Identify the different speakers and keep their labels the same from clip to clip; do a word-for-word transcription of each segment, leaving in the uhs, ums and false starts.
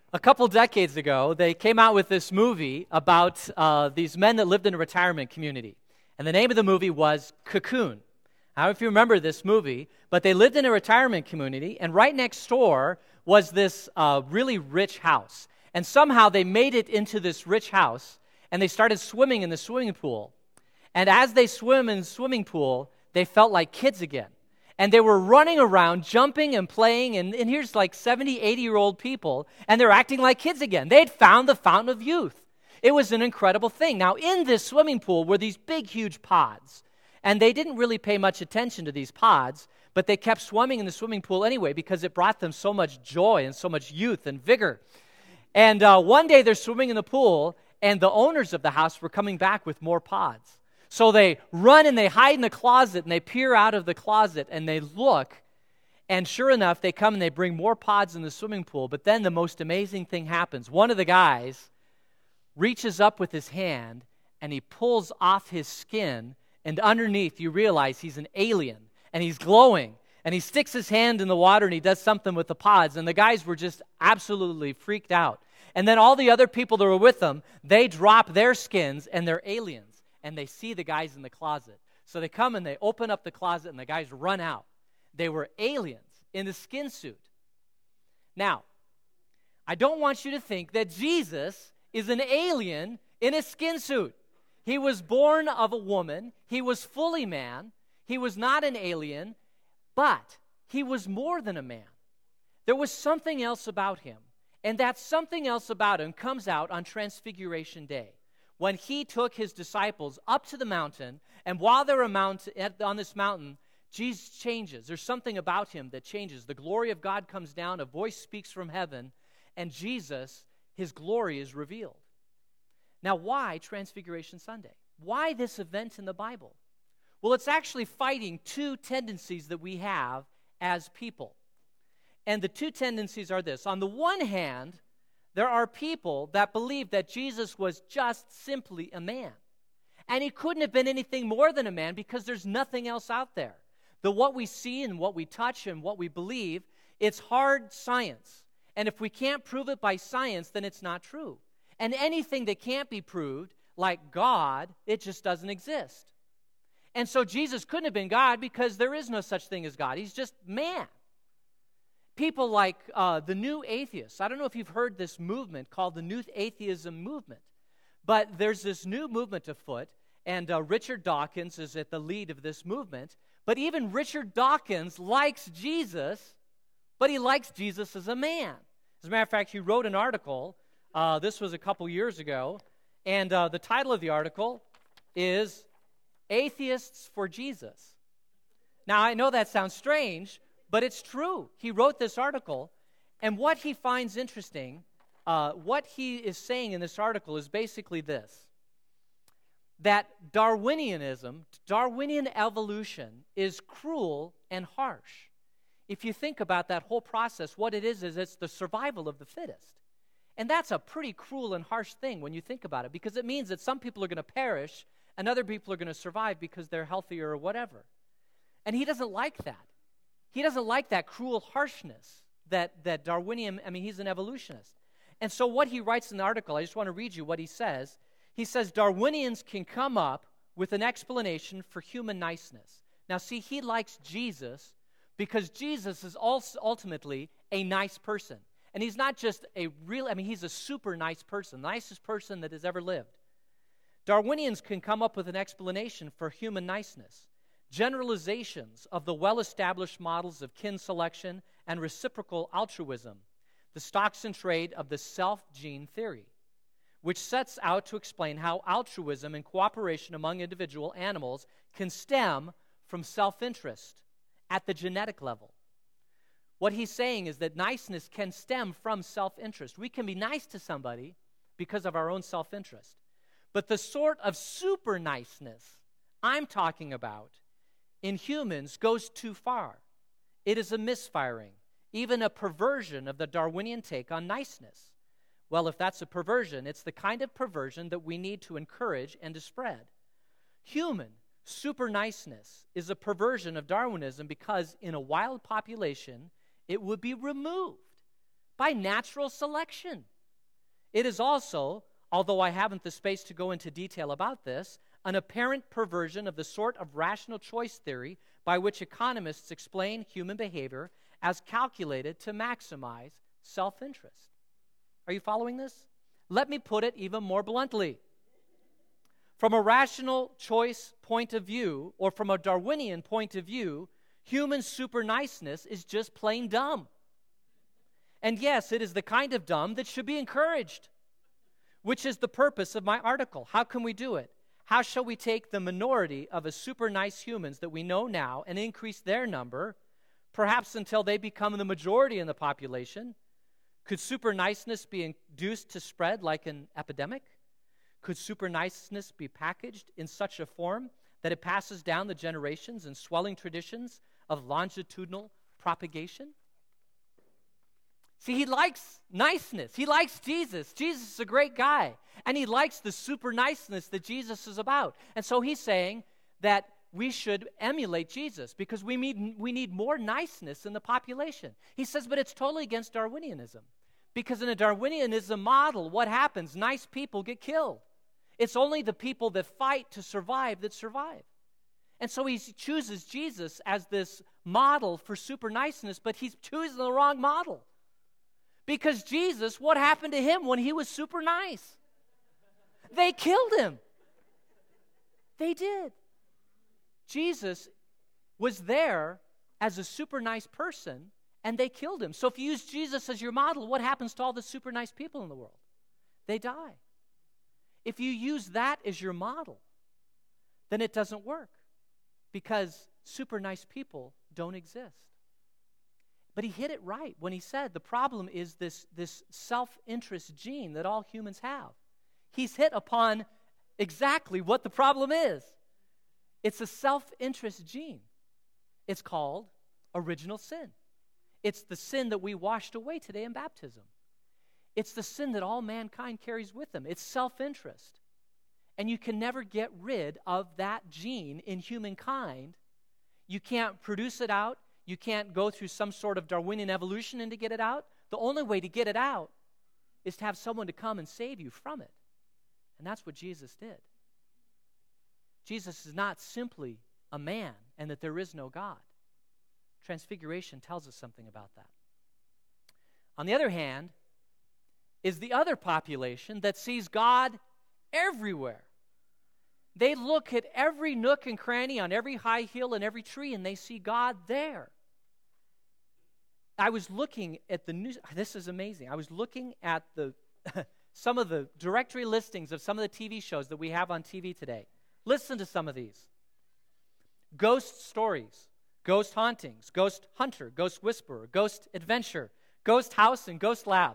Speaker 1: A couple decades ago, they came out with this movie about uh, these men that lived in a retirement community. And the name of the movie was Cocoon. I don't know if you remember this movie, but they lived in a retirement community, and right next door was this uh, really rich house. And somehow they made it into this rich house, and they started swimming in the swimming pool. And as they swim in the swimming pool, they felt like kids again. And they were running around, jumping and playing, and, and here's like seventy, eighty-year-old people, and they're acting like kids again. They'd found the fountain of youth. It was an incredible thing. Now, in this swimming pool were these big, huge pods, and they didn't really pay much attention to these pods, but they kept swimming in the swimming pool anyway because it brought them so much joy and so much youth and vigor. And uh, one day they're swimming in the pool, and the owners of the house were coming back with more pods. So they run and they hide in the closet, and they peer out of the closet, and they look, and sure enough, they come and they bring more pods in the swimming pool. But then the most amazing thing happens. One of the guys reaches up with his hand, and he pulls off his skin, and underneath you realize he's an alien, and he's glowing, and he sticks his hand in the water, and he does something with the pods, and the guys were just absolutely freaked out. And then all the other people that were with them, they drop their skins, and they're aliens. And they see the guys in the closet. So they come and they open up the closet, and the guys run out. They were aliens in a skin suit. Now, I don't want you to think that Jesus is an alien in a skin suit. He was born of a woman. He was fully man. He was not an alien, but he was more than a man. There was something else about him, and that something else about him comes out on Transfiguration Day, when he took his disciples up to the mountain, and while they were mount- on this mountain, Jesus changes. There's something about him that changes. The glory of God comes down, a voice speaks from heaven, and Jesus, his glory is revealed. Now, why Transfiguration Sunday? Why this event in the Bible? Well, it's actually fighting two tendencies that we have as people. And the two tendencies are this. On the one hand, there are people that believe that Jesus was just simply a man. And he couldn't have been anything more than a man because there's nothing else out there. The what we see and what we touch and what we believe, it's hard science. And if we can't prove it by science, then it's not true. And anything that can't be proved, like God, it just doesn't exist. And so Jesus couldn't have been God because there is no such thing as God. He's just man. People like uh, the New Atheists. I don't know if you've heard this movement called the New Atheism movement, but there's this new movement afoot, and uh, Richard Dawkins is at the lead of this movement. But even Richard Dawkins likes Jesus, but he likes Jesus as a man. As a matter of fact, he wrote an article. Uh, this was a couple years ago, and uh, the title of the article is Atheists for Jesus. Now, I know that sounds strange, but it's true. He wrote this article, and what he finds interesting, uh, what he is saying in this article is basically this, that Darwinianism, Darwinian evolution, is cruel and harsh. If you think about that whole process, what it is is it's the survival of the fittest. And that's a pretty cruel and harsh thing when you think about it, because it means that some people are going to perish and other people are going to survive because they're healthier or whatever. And he doesn't like that. He doesn't like that cruel harshness that, that Darwinian, I mean, he's an evolutionist. And so what he writes in the article, I just want to read you what he says. He says, Darwinians can come up with an explanation for human niceness. Now, see, he likes Jesus because Jesus is also ultimately a nice person. And he's not just a real, I mean, he's a super nice person, the nicest person that has ever lived. Darwinians can come up with an explanation for human niceness. Generalizations of the well-established models of kin selection and reciprocal altruism, the stocks and trade of the self-gene theory, which sets out to explain how altruism and cooperation among individual animals can stem from self-interest at the genetic level. What he's saying is that niceness can stem from self-interest. We can be nice to somebody because of our own self-interest. But the sort of super niceness I'm talking about in humans goes too far. It is a misfiring, even a perversion of the Darwinian take on niceness. Well, if that's a perversion, it's the kind of perversion that we need to encourage and to spread. Human super niceness is a perversion of Darwinism because in a wild population, it would be removed by natural selection. It is also, although I haven't the space to go into detail about this, an apparent perversion of the sort of rational choice theory by which economists explain human behavior as calculated to maximize self-interest. Are you following this? Let me put it even more bluntly. From a rational choice point of view, or from a Darwinian point of view, human super niceness is just plain dumb. And yes, it is the kind of dumb that should be encouraged, which is the purpose of my article. How can we do it? How shall we take the minority of a super nice humans that we know now and increase their number, perhaps until they become the majority in the population? Could super niceness be induced to spread like an epidemic? Could super niceness be packaged in such a form that it passes down the generations in swelling traditions of longitudinal propagation? See, he likes niceness. He likes Jesus. Jesus is a great guy. And he likes the super niceness that Jesus is about. And so he's saying that we should emulate Jesus because we need, we need more niceness in the population. He says, but it's totally against Darwinianism. Because in a Darwinianism model, what happens? Nice people get killed. It's only the people that fight to survive that survive. And so he chooses Jesus as this model for super niceness, but he's choosing the wrong model. Because Jesus, what happened to him when he was super nice? They killed him. They did. Jesus was there as a super nice person, and they killed him. So if you use Jesus as your model, what happens to all the super nice people in the world? They die. If you use that as your model, then it doesn't work because super nice people don't exist. But he hit it right when he said the problem is this, this self-interest gene that all humans have. He's hit upon exactly what the problem is. It's a self-interest gene. It's called original sin. It's the sin that we washed away today in baptism. It's the sin that all mankind carries with them. It's self-interest. And you can never get rid of that gene in humankind. You can't produce it out. You can't go through some sort of Darwinian evolution and to get it out. The only way to get it out is to have someone to come and save you from it. And that's what Jesus did. Jesus is not simply a man and that there is no God. Transfiguration tells us something about that. On the other hand, is the other population that sees God everywhere. They look at every nook and cranny on every high hill and every tree, and they see God there. I was looking at the news. This is amazing. I was looking at the some of the directory listings of some of the T V shows that we have on T V today. Listen to some of these. Ghost stories, ghost hauntings, ghost hunter, ghost whisperer, ghost adventure, ghost house, and ghost lab.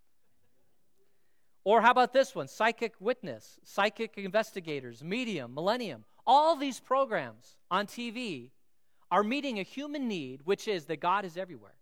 Speaker 1: Or how about this one? Psychic witness, psychic investigators, medium, millennium. All these programs on T V are meeting a human need, which is that God is everywhere.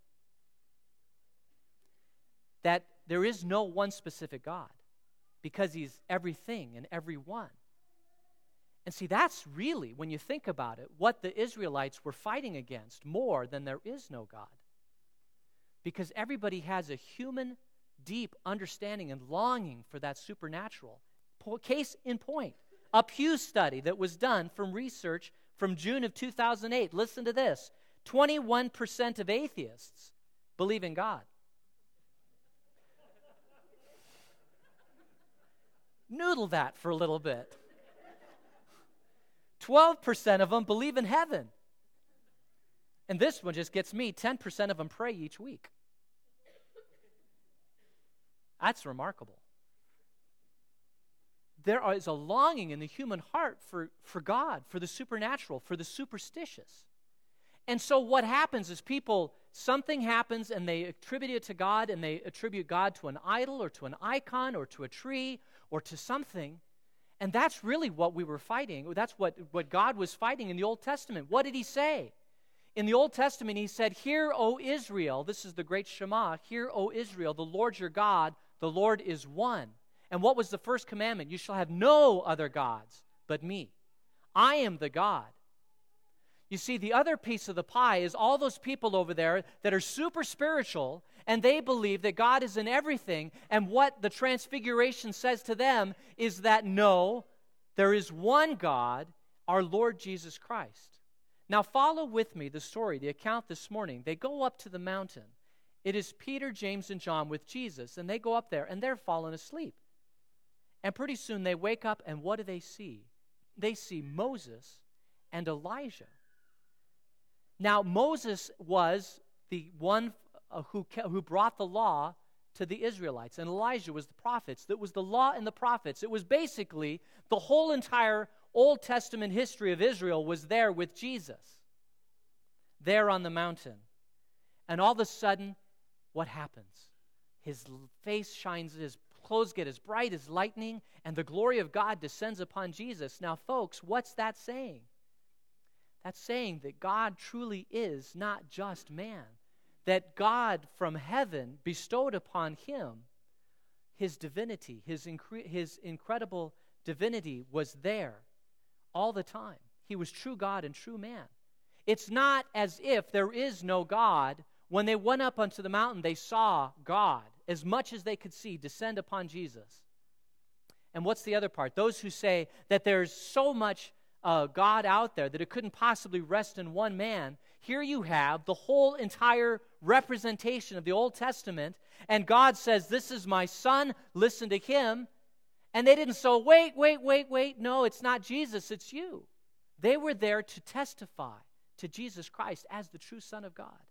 Speaker 1: That there is no one specific God because he's everything and everyone. And see, that's really, when you think about it, what the Israelites were fighting against more than there is no God. Because everybody has a human deep understanding and longing for that supernatural. Case in point, a Pew study that was done from research from June of two thousand eight. Listen to this. twenty-one percent of atheists believe in God. Noodle that for a little bit. twelve percent of them believe in heaven. And this one just gets me. ten percent of them pray each week. That's remarkable. There is a longing in the human heart for, for God, for the supernatural, for the superstitious. And so what happens is people, something happens and they attribute it to God, and they attribute God to an idol or to an icon or to a tree or to something. And that's really what we were fighting. That's what, what God was fighting in the Old Testament. What did he say? In the Old Testament, he said, "Hear, O Israel," this is the great Shema, "Hear, O Israel, the Lord your God, the Lord is one." And what was the first commandment? "You shall have no other gods but me. I am the God." You see, the other piece of the pie is all those people over there that are super spiritual, and they believe that God is in everything, and what the Transfiguration says to them is that no, there is one God, our Lord Jesus Christ. Now follow with me the story, the account this morning. They go up to the mountain. It is Peter, James, and John with Jesus, and they go up there, and they're falling asleep. And pretty soon they wake up, and what do they see? They see Moses and Elijah. Now, Moses was the one uh, who, who brought the law to the Israelites, and Elijah was the prophets. That was the law and the prophets. It was basically the whole entire Old Testament history of Israel was there with Jesus, there on the mountain. And all of a sudden, what happens? His face shines, his clothes get as bright as lightning, and the glory of God descends upon Jesus. Now, folks, what's that saying? That's saying that God truly is not just man, that God from heaven bestowed upon him his divinity, his, incre- his incredible divinity was there all the time. He was true God and true man. It's not as if there is no God. When they went up onto the mountain, they saw God, as much as they could see, descend upon Jesus. And what's the other part? Those who say that there's so much uh, God out there that it couldn't possibly rest in one man. Here you have the whole entire representation of the Old Testament, and God says, this is my son, listen to him. And they didn't say, wait, wait, wait, wait. No, it's not Jesus, it's you. They were there to testify to Jesus Christ as the true Son of God.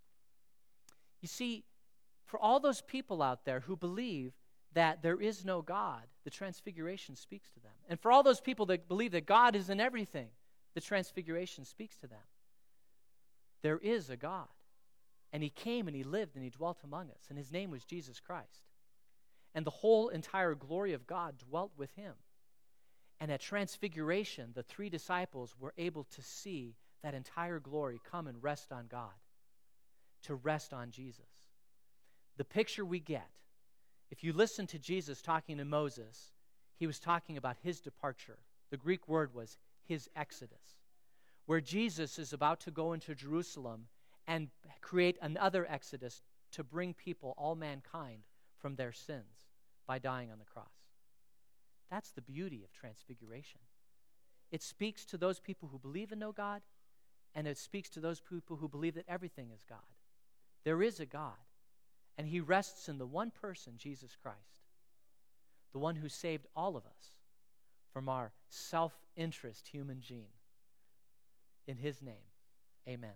Speaker 1: You see, for all those people out there who believe that there is no God, the Transfiguration speaks to them. And for all those people that believe that God is in everything, the Transfiguration speaks to them. There is a God. And he came and he lived and he dwelt among us. And his name was Jesus Christ. And the whole entire glory of God dwelt with him. And at Transfiguration, the three disciples were able to see that entire glory come and rest on God, to rest on Jesus. The picture we get, if you listen to Jesus talking to Moses, he was talking about his departure. The Greek word was his exodus, where Jesus is about to go into Jerusalem and create another exodus to bring people, all mankind, from their sins by dying on the cross. That's the beauty of Transfiguration. It speaks to those people who believe in no God, and it speaks to those people who believe that everything is God. There is a God, and he rests in the one person, Jesus Christ, the one who saved all of us from our self-interest human gene. In his name, amen.